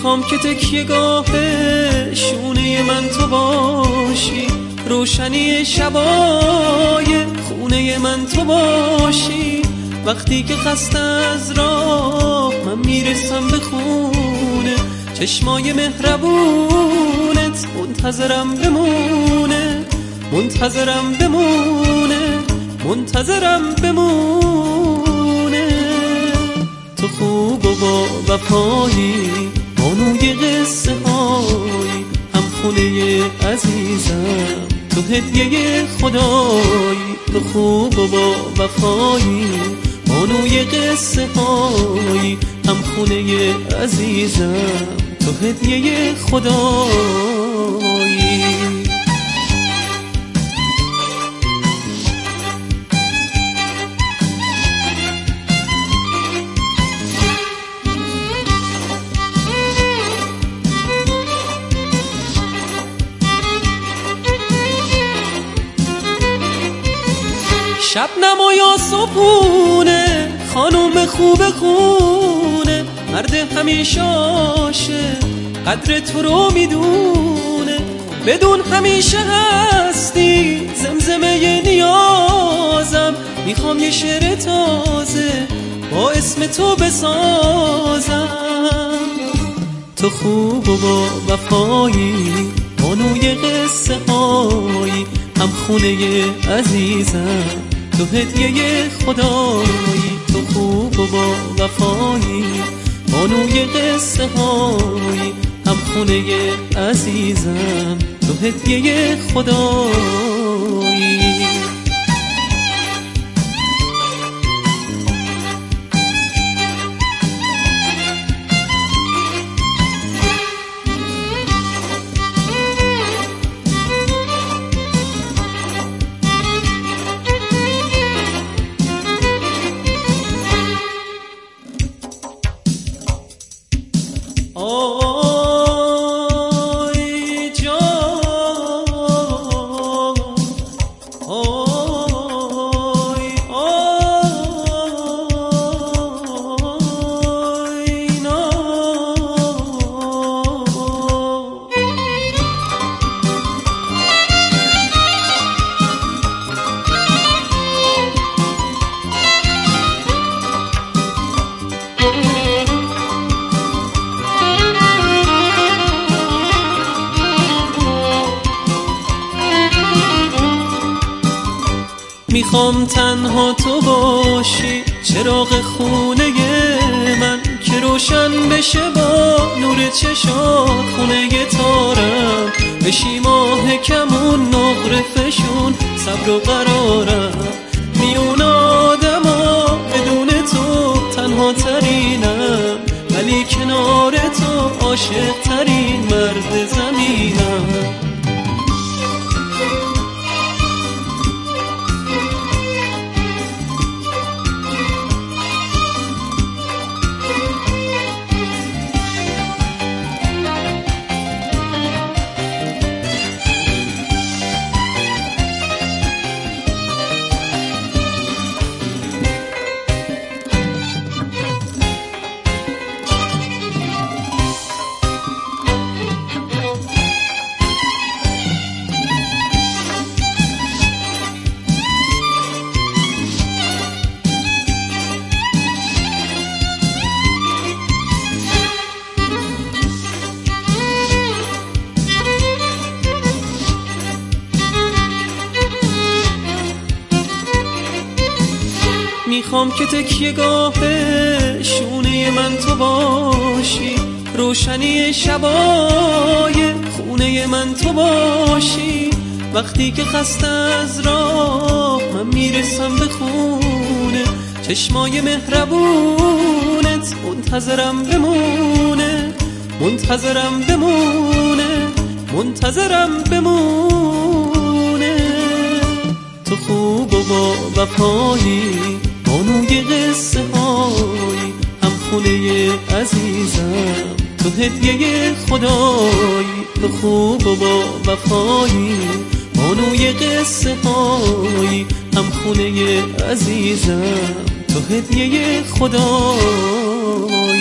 میخوام که تکیه‌گاه شونه من تو باشی، روشنی شبای خونه من تو باشی. وقتی که خسته از راه من میرسم به خونه، چشمای مهربونت منتظرم بمونه، منتظرم بمونه، منتظرم بمونه. تو خوب و با وفایی، بانوی قصه هایی، هم خونه عزیزم، تو هدیه خدایی. تو خوب و با وفایی، بانوی قصه هایی، هم خونه عزیزم، تو هدیه خدایی. شبنم و یا صبحونه، خانوم خوب خونه، مرد همیشه عاشق، قدر تو رو میدونه. بدون همیشه هستی زمزمه نیازم، میخوام یه شعر تازه با اسم تو بسازم. تو خوب و با وفایی، بانوی قصه هایی، هم خونه عزیزم، تو هدیه خدایی. تو خوب و با وفایی، بانوی قصه هایی، هم خونه عزیزم، تو هدیه خدایی. آی جان، آی آینا. میخوام تنها تو باشی، چراغ خونه من که روشن بشه با نور چشات. خونه تارم بشی ماه کمون، نقره فشون، صبر و قرارم. میون آدما بدون تو تنها ترینم، ولی کنار تو عاشق ترین مرد زمینم. میخوام که تکیه‌گاه شونه من تو باشی، روشنی شبای خونه من تو باشی. وقتی که خسته از راه من میرسم به خونه، چشمای مهربونت منتظرم بمونه، منتظرم بمونه، منتظرم بمونه. تو خوب و با وفایی، بانوی قصه هایی، هم خونه عزیزم، تو هدیه خدایی. تو خوب و با وفایی، بانوی قصه هایی، هم خونه عزیزم، تو هدیه خدایی.